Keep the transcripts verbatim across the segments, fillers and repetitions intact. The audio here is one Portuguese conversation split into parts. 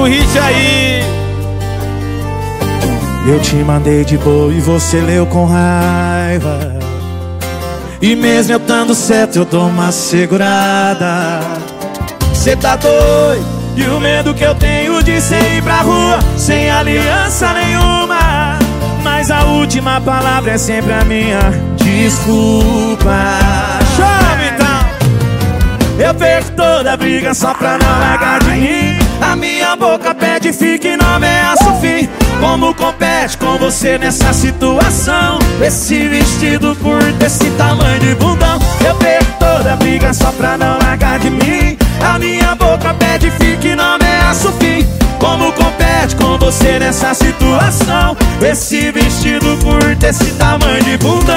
o hit aí. Eu te mandei de boa e você leu com raiva. E mesmo eu dando certo eu dou uma segurada. Cê tá doido? E o medo que eu tenho de cê ir pra rua sem aliança nenhuma. Mas a última palavra é sempre a minha desculpa. Chame então. Eu perco toda a briga só pra não largar de mim. A minha boca pede fique e não ameaça o fim. Como compete com você nessa situação? Esse vestido curto, esse tamanho de bundão. Eu perco toda a briga só pra não largar de mim. A minha boca pede fique e não ameaça o fim. Como compete com você nessa situação? Esse vestido curto, esse tamanho de bundão.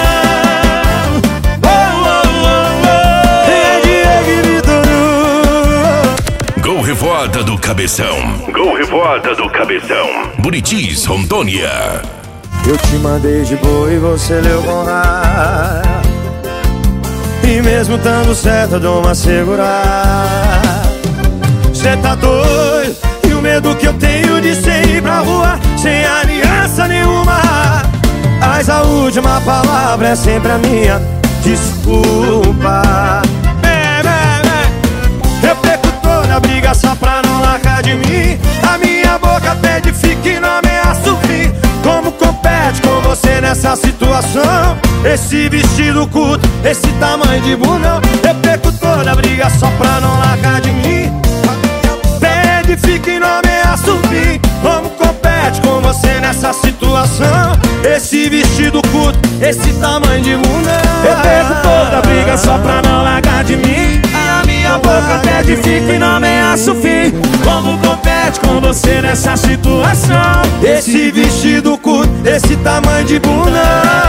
Gol Revoada do Cabeção. Gol Revoada do Cabeção. Buritis, Rondônia. Eu te mandei de boa e você leu com raiva. E mesmo dando certo eu dou uma segurada. Cê tá doido? E o medo que eu tenho de cê ir pra rua sem aliança nenhuma. Mas a última palavra é sempre a minha desculpa. Eu perco toda a briga só pra não largar de mim. A minha boca pede fique e não ameaça o fim. Como compete com você nessa situação? Esse vestido curto, esse tamanho de bundão. Eu perco toda a briga só pra não largar de mim. Pede fique e não ameaça o fim. Como compete com você nessa situação? Esse vestido curto, esse tamanho de bundão. Eu perco toda a briga só pra não largar de mim. A minha boca pede fique e não ameaça o fim. Como compete com você nessa situação? Esse vestido curto, esse tamanho de bundão.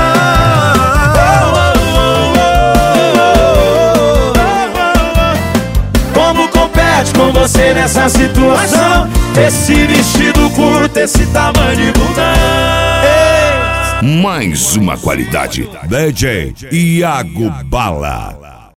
Como compete com você nessa situação? Esse vestido curto, esse tamanho de bundão. Mais uma qualidade. D J Iago Bala.